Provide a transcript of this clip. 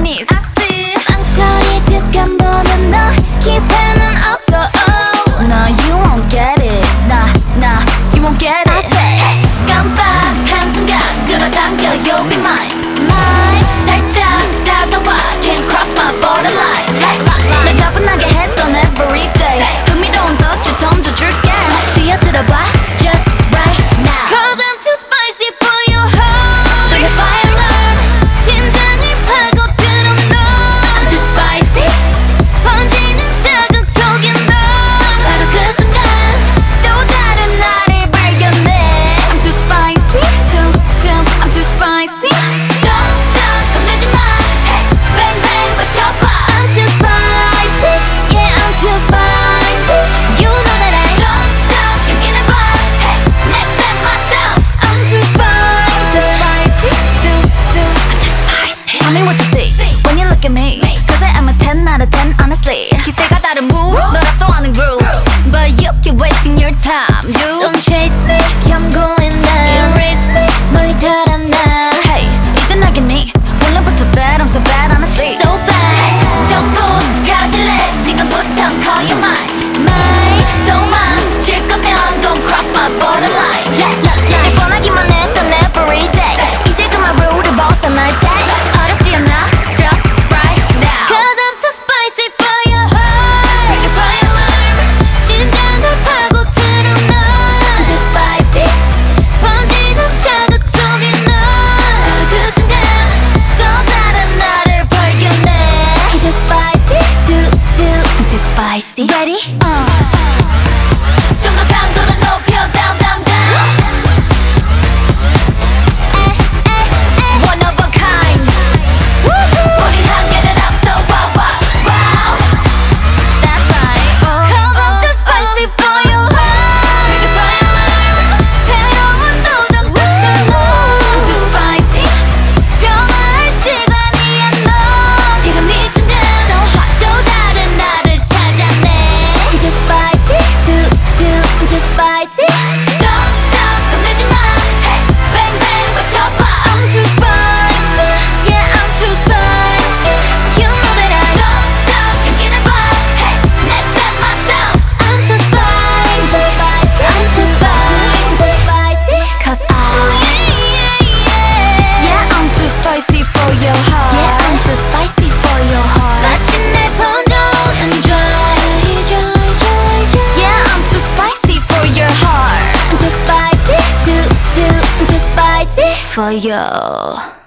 underneath. 망설일 듯 안 보는 너 기회는 없어. No, you won't get it. Nah, you won't get it. I say 깜빡한 순간 끌어당겨 you'll be mine. 살짝 다가와 can't cross my borderline. 날 가뿐하게 했던 everyday 흥미로운 덫을 던져줄게. 뛰어들어봐 just right now. Cause I'm too spicy for your heart. Bring the fire alarm. 심장을 파고들어 너. I'm too spicy. 번지는 자극 속에 너. 바로 그 순간 또 다른 나를 발견해. I'm too spicy. I'm too spicy. Don't stop 겁내지 마. Hey, bang bang 외쳐봐. I'm too spicy. Yeah, I'm too spicy. You know that I don't stop 용기내봐. Hey, next step myself. I'm too spicy. I'm too spicy. Tell me what you see when you look at me. Cause I am a 10 out of 10 honestly. 기세가 다른 move 너랍도 아는 groove. But you keep wasting your time, dude. Don't chase me 경고해 나. Erase me 멀리 달아나. Hey, 이제 나겠니? 원래부터 bad, I'm so bad honestly. So bad 전부 가질래 지금부턴 call you mine. 도망칠 거면 don't cross my borderline. 날 뻔하기만 했던 everyday 이제 그만 룰을 벗어날 때 어렵지 않아 just right now. Cause I'm too spicy for your heart. Bring the fire alarm. 심장을 파고들어 너. I'm too spicy. 번지는 자극 속에 너. 바로 그 순간 또 다른 나를 발견해. I'm too spicy. I'm too spicy. Ready? 좀 더 강도를 높여 down down down. One of a kind. 우린 한계를 앞서 wow wow wow. That's right. Cause I'm too spicy for your heart. Bring the fire alarm. 새로운 도전 끝에 너. I'm too spicy. 변화할 시간이야 너. 지금 이 순간 so hot. 또 다른 나를 찾아내. I'm too spicy. I'm too spicy. Don't stop 겁내지 마. Hey, bang bang 외쳐봐. I'm too spicy. Yeah, I'm too spicy. You know that I don't stop 용기내봐. Hey, next step myself. I'm too spicy. I'm too spicy. Cause yeah, I'm too spicy for your heart. Yeah, I'm too spicy for your heart. 마침내 번져오는 dry. Yeah, I'm too spicy for your heart. I'm too spicy. I'm too spicy for you.